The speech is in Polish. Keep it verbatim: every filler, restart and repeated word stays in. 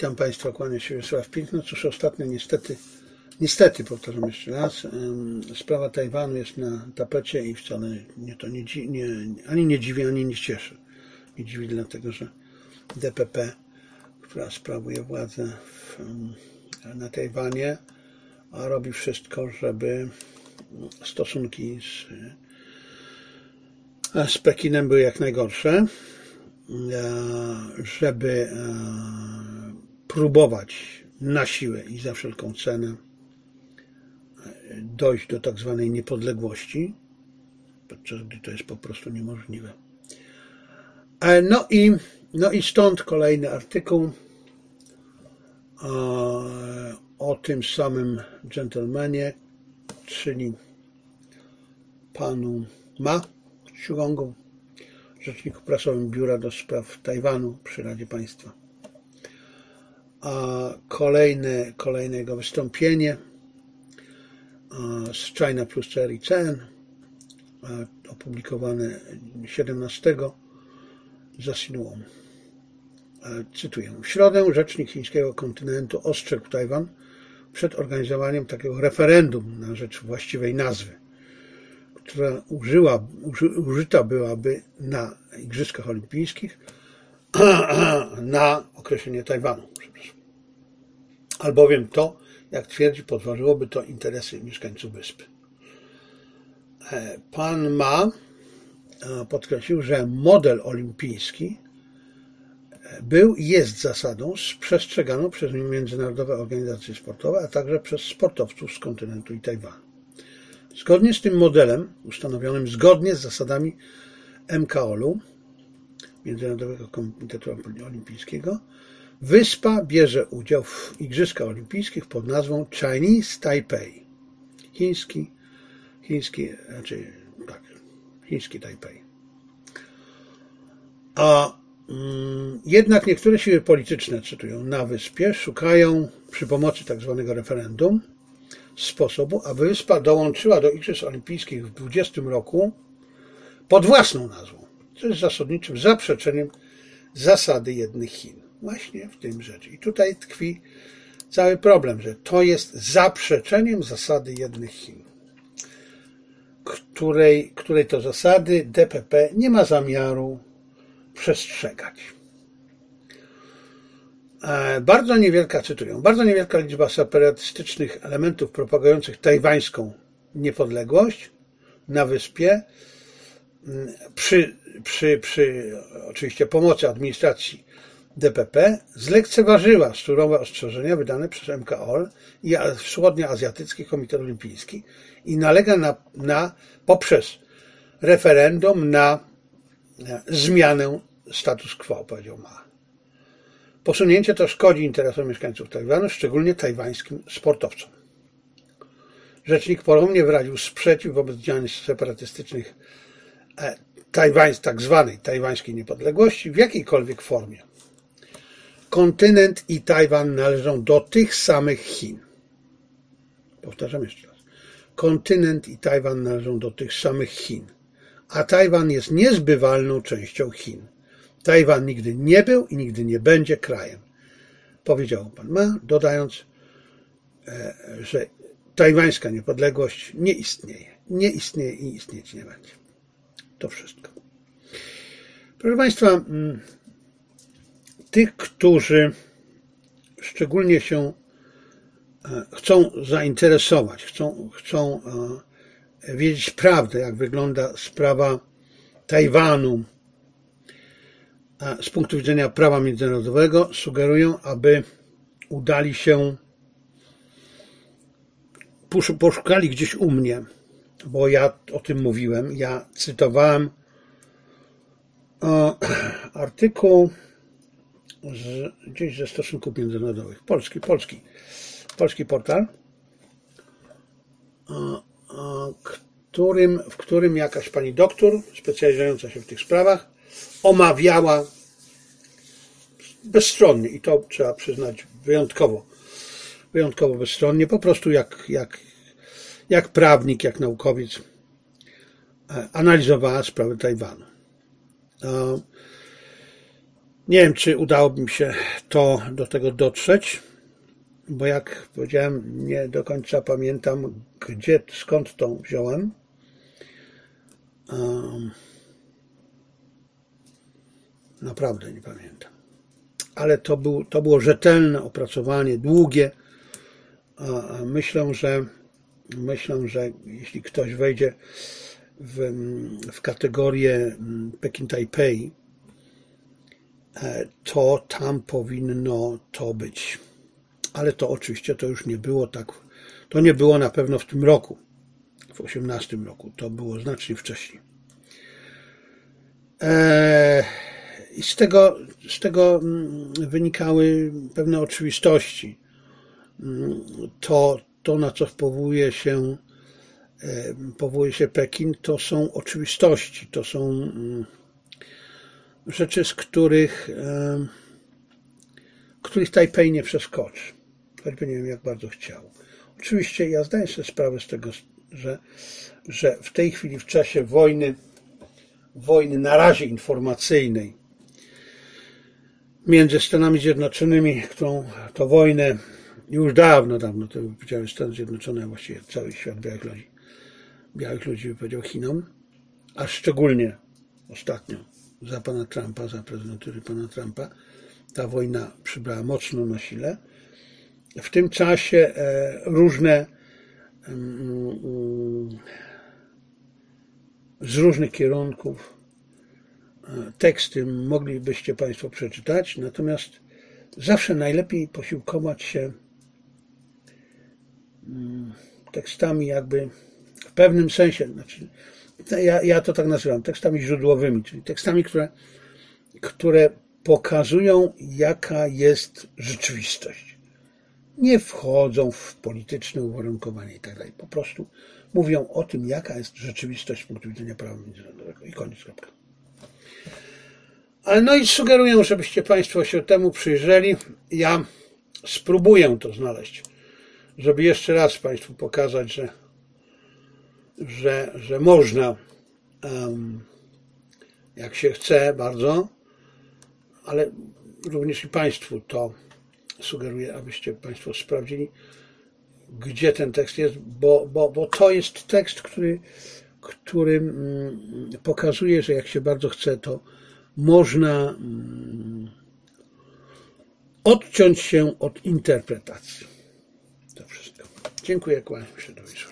Witam Państwa, kłania się Wiesław Piękno. Cóż, ostatnio niestety, niestety, powtarzam jeszcze raz, sprawa Tajwanu jest na tapecie i wcale mnie to nie, nie, ani nie dziwi, ani nie cieszy. Nie dziwi dlatego, że D P P, która sprawuje władzę w, na Tajwanie, a robi wszystko, żeby stosunki z, z Pekinem były jak najgorsze, żeby próbować na siłę i za wszelką cenę dojść do tak zwanej niepodległości, podczas gdy to jest po prostu niemożliwe. No i, no i stąd kolejny artykuł o tym samym dżentelmenie, czyli panu Ma Chugongu, rzeczniku prasowym Biura do Spraw Tajwanu przy Radzie Państwa. A kolejne, kolejne jego wystąpienie z China Plus C R I C N, opublikowane siedemnastego za Xinhuang. Cytuję. W środę rzecznik chińskiego kontynentu ostrzegł Tajwan przed organizowaniem takiego referendum na rzecz właściwej nazwy, która użyła, uży, użyta byłaby na Igrzyskach Olimpijskich na określenie Tajwanu. Albowiem to, jak twierdzi, podważyłoby to interesy mieszkańców wyspy. Pan Ma podkreślił, że model olimpijski był i jest zasadą przestrzeganą przez międzynarodowe organizacje sportowe, a także przez sportowców z kontynentu i Tajwanu. Zgodnie z tym modelem, ustanowionym zgodnie z zasadami M K O L-u, Międzynarodowego Komitetu Olimpijskiego, wyspa bierze udział w Igrzyskach Olimpijskich pod nazwą Chinese Taipei. Chiński, chiński, znaczy, tak, chiński Tajpej. A mm, jednak niektóre siły polityczne, cytują, na wyspie szukają przy pomocy tak zwanego referendum sposobu, aby wyspa dołączyła do Igrzysk Olimpijskich w dwudziestym roku pod własną nazwą, co jest zasadniczym zaprzeczeniem zasady jednych Chin. Właśnie w tym rzecz. I tutaj tkwi cały problem, że to jest zaprzeczeniem zasady jednych Chin, której, której to zasady D P P nie ma zamiaru przestrzegać. Bardzo niewielka, cytuję, bardzo niewielka liczba separatystycznych elementów propagujących tajwańską niepodległość na wyspie przy, przy, przy oczywiście pomocy administracji D P P zlekceważyła surowe ostrzeżenia wydane przez M K O L i Wschodnioazjatycki Komitet Olimpijski i nalega na, na poprzez referendum na, na zmianę status quo, powiedział Ma. Posunięcie to szkodzi interesom mieszkańców Tajwanu, szczególnie tajwańskim sportowcom. Rzecznik ponownie wyraził sprzeciw wobec działań separatystycznych e, tajwań, tak zwanej tajwańskiej niepodległości w jakiejkolwiek formie. Kontynent i Tajwan należą do tych samych Chin. Powtarzam jeszcze raz. Kontynent i Tajwan należą do tych samych Chin, a Tajwan jest niezbywalną częścią Chin. Tajwan nigdy nie był i nigdy nie będzie krajem, powiedział pan Ma, dodając, że tajwańska niepodległość nie istnieje. Nie istnieje i istnieć nie będzie. To wszystko. Proszę Państwa, tych, którzy szczególnie się chcą zainteresować, chcą, chcą wiedzieć prawdę, jak wygląda sprawa Tajwanu z punktu widzenia prawa międzynarodowego, sugerują, aby udali się, poszukali gdzieś u mnie, bo ja o tym mówiłem, ja cytowałem artykuł z, gdzieś ze stosunków międzynarodowych, polski, polski, polski portal, którym, w którym jakaś pani doktor specjalizująca się w tych sprawach omawiała bezstronnie, i to trzeba przyznać wyjątkowo, wyjątkowo bezstronnie, po prostu jak, jak, jak prawnik, jak naukowiec analizowała sprawę Tajwanu. Nie wiem, czy udałoby mi się to do tego dotrzeć, bo jak powiedziałem, nie do końca pamiętam, gdzie, skąd to wziąłem. Um, naprawdę nie pamiętam. Ale to, był, to było rzetelne opracowanie, długie. A myślę, że myślę, że jeśli ktoś wejdzie w, w kategorię Pekin Taipei, to tam powinno to być. Ale to oczywiście to już nie było tak, to nie było na pewno w tym roku, w osiemnastym roku, to było znacznie wcześniej. I z tego, z tego wynikały pewne oczywistości. To, to na co powołuje się, powołuje się Pekin, to są oczywistości, to są rzeczy, z których, których Tajpej nie przeskoczy, choćby nie wiem, jak bardzo chciał. Oczywiście ja zdaję sobie sprawę z tego, że, że w tej chwili, w czasie wojny, wojny na razie informacyjnej między Stanami Zjednoczonymi, którą to wojnę już dawno, dawno, to powiedziałem Stany Zjednoczone, właściwie cały świat białych ludzi, białych ludzi wypowiedział Chinom, a szczególnie ostatnio za pana Trumpa, za prezydentury pana Trumpa, ta wojna przybrała mocno na sile. W tym czasie różne z różnych kierunków teksty moglibyście Państwo przeczytać, natomiast zawsze najlepiej posiłkować się tekstami jakby w pewnym sensie, znaczy ja, ja to tak nazywam, tekstami źródłowymi, czyli tekstami, które, które pokazują, jaka jest rzeczywistość. Nie wchodzą w polityczne uwarunkowanie i tak dalej. Po prostu mówią o tym, jaka jest rzeczywistość z punktu widzenia prawa międzynarodowego. I koniec, kropka. Ale no i sugeruję, żebyście Państwo się temu przyjrzeli. Ja spróbuję to znaleźć, żeby jeszcze raz Państwu pokazać, że, że, że można, um, jak się chce bardzo, ale również i Państwu to sugeruję, abyście Państwo sprawdzili, gdzie ten tekst jest, bo, bo, bo to jest tekst, który, który pokazuje, że jak się bardzo chce, to można odciąć się od interpretacji. To wszystko. Dziękuję, kłaniam się, do widzenia.